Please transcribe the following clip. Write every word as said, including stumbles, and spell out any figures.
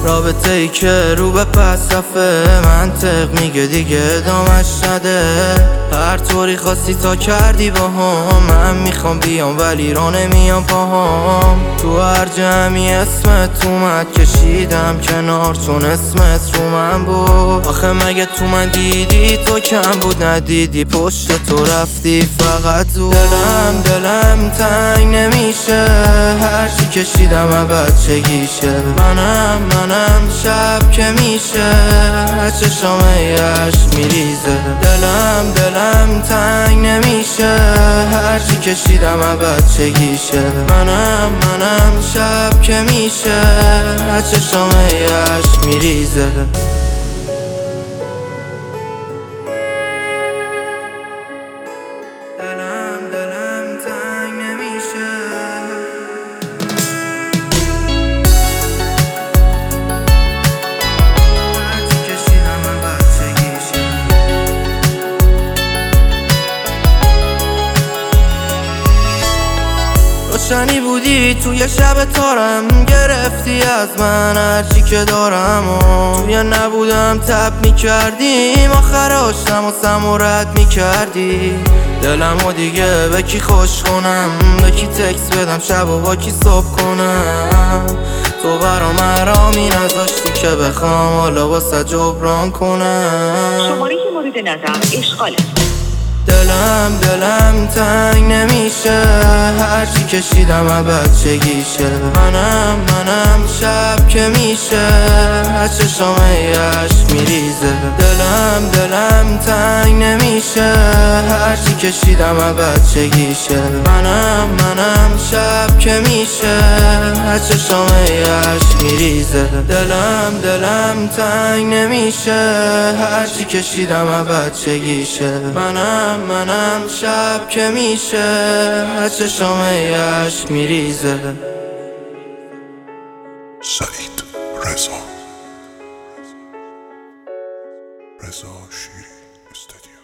رابطه ای که رو به پس رفته، منطق میگه دیگه ادامش نده. هر طوری خواستی تا کردی با هم، من میخوام بیام ولی رو نمیام پاهم. تو هر جمعی اسمت اومد کشیدم کنار، چون اسمت رو من بود. آخه مگه تو من دیدی تو کم بود؟ ندیدی پشت تو رفتی فقط زود. دلم دلم تنگ نمیشه، هرچی کشیدم از بچگیشه. منم منم شب که میشه، چشام یش میریزه. دلم دلم تنگ نمیشه، هرچی کشیدم از بچگیشه. منم منم شب که میشه، چشام یش میریزه. دلم دلم تنگ نمیشه. روشنی بودی توی شب تارم، گرفتی از من هرچی که دارم و توی نبودم تب میکردیم. آخر آشتم و سمورت میکردی. دلم و دیگه به کی خوش کنم، به کی تکس بدم شب و با کی صبح کنم. تو برا مرامی نذاشتی که بخوام حالا واسه جبران کنم. شماره که مورد نظر اشغاله. دلم دلم تنگ نمیشه، هرچی کشیدم از بچگیشه. منم منم شب که میشه، چشام یش میریزه. دلم دلم تنگ نمیشه، هرچی کشیدم از بچگیشه. منم منم شب که میشه، چشام یش میریزه. دلم دلم تنگ نمیشه، هرچی کشیدم از بچگیشه. منم منم شب که میشه، چشام یش میریزه. سعید رضا رضا شیری استودیو.